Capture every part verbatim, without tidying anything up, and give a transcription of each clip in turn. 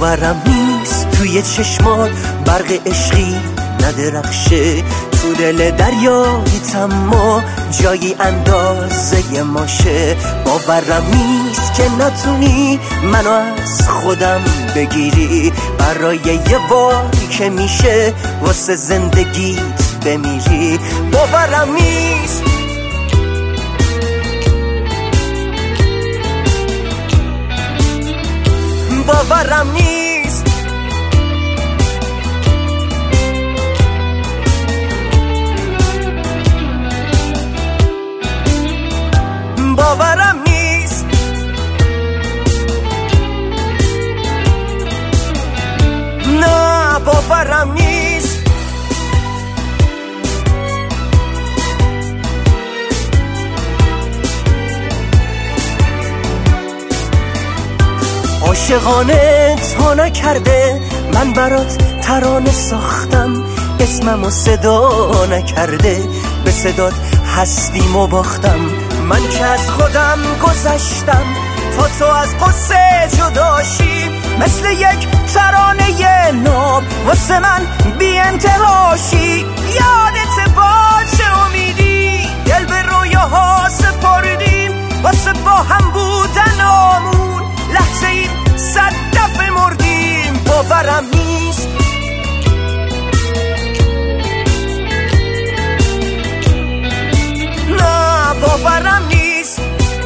باورم نیست توی چشمات برق عشقی ندرخشه، تو دل دریایی تما جایی اندازه ماشه. باورم نیست که نتونی منو از خودم بگیری، برای یه باری که میشه واسه زندگیت بمیری. باورم نیست باورم نیست باورم نیست نه باورم نیست. عاشقانه تا نکرده من برات ترانه ساختم، اسممو صدا نکرده به صدات هستیم و باختم. من که از خودم گذشتم تا تو از قصه جداشی، مثل یک ترانه ناب واسه من بی انتهاشی. یادت باشه امیدی دل به رویاها سپردیم، واسه با هم بودن آمون لحظه این صد دفعه مردیم. باورم نیست نه باورم نیست.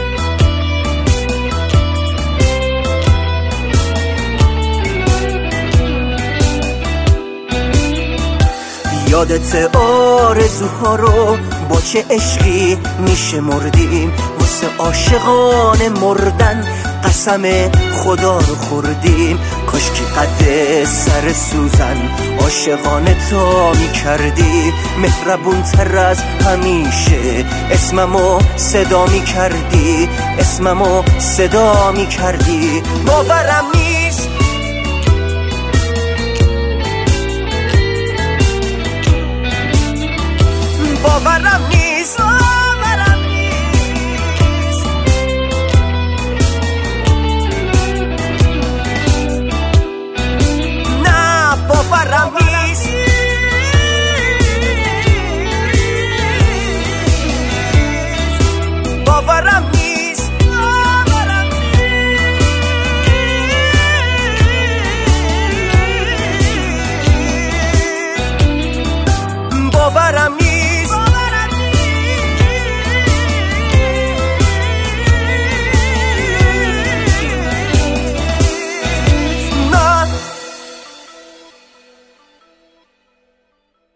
یادت آرزوها رو با چه عشقی میشه مردیم، واسه عاشقان مردن قسم خدا رو خوردیم. کاش که قد سر سوزن عاشقانه تا میکردی، مهربون تر از همیشه اسممو صدا میکردی، اسممو صدا میکردی. باورم نیست باورم نیست